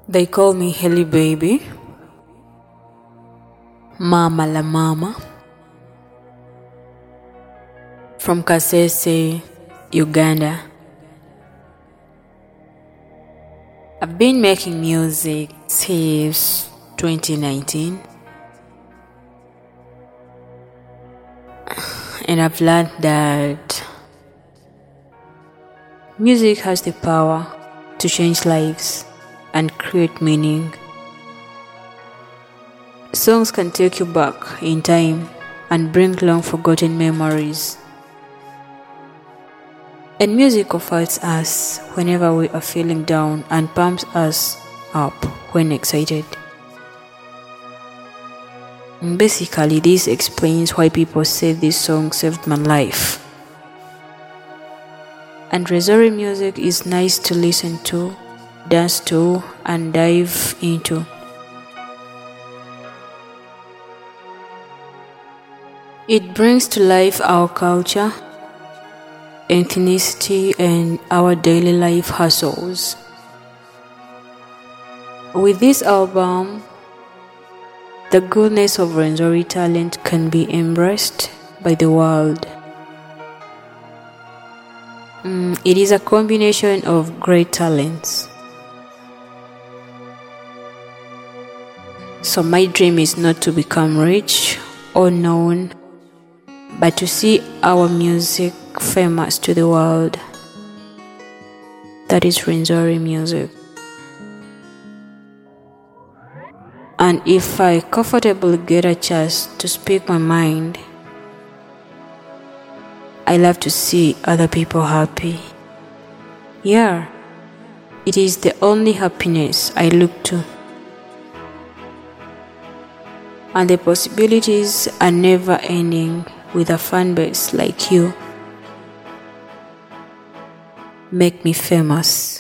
They call me Heli Baby, Mama la Mama, from Kasese, Uganda. I've been making music since 2019, and I've learned that music has the power to change lives and create meaning. Songs can take you back in time and bring long forgotten memories. And music comforts us whenever we are feeling down and pumps us up when excited. And basically, this explains why people say this song saved my life. And Rwenzori music is nice to listen to, dance to, and dive into. It brings to life our culture, ethnicity, and our daily life hustles. With this album, the goodness of Rwenzori talent can be embraced by the world. It is a combination of great talents. So my dream is not to become rich or known, but to see our music famous to the world. That is Rwenzori music. And if I comfortably get a chance to speak my mind, I love to see other people happy. Yeah, it is the only happiness I look to. And the possibilities are never ending with a fan base like you. Make me famous.